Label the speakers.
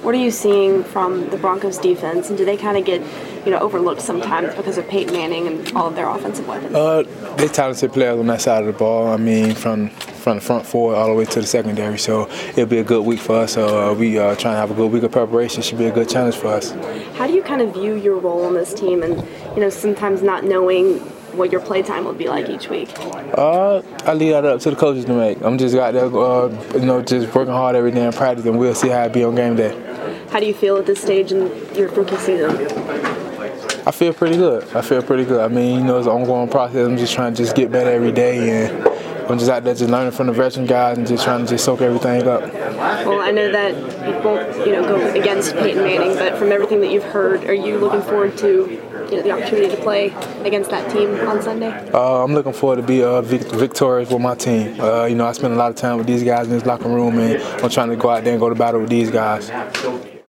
Speaker 1: What are you seeing from the Broncos defense, and do they kind of get, overlooked sometimes because of Peyton Manning and all of their offensive weapons?
Speaker 2: They're talented players on that side of the ball. I mean, from the front forward all the way to the secondary. So it'll be a good week for us. So we trying to have a good week of preparation. Should be a good challenge for us.
Speaker 1: How do you kind of view your role on this team, and sometimes not knowing what your play time will be like each week?
Speaker 2: I leave that up to the coaches to make. I'm just out there, just working hard every day in practice, and we'll see how it be on game day.
Speaker 1: How do you feel at this stage in your rookie season?
Speaker 2: I feel pretty good. I mean, it's an ongoing process. I'm just trying to get better every day, and I'm just out there just learning from the veteran guys and just trying to soak everything up.
Speaker 1: Well, I know that you won't, go against Peyton Manning, but from everything that you've heard, are you looking forward to the opportunity to play against that team on Sunday?
Speaker 2: I'm looking forward to be victorious with my team. I spend a lot of time with these guys in this locker room, and I'm trying to go out there and go to battle with these guys.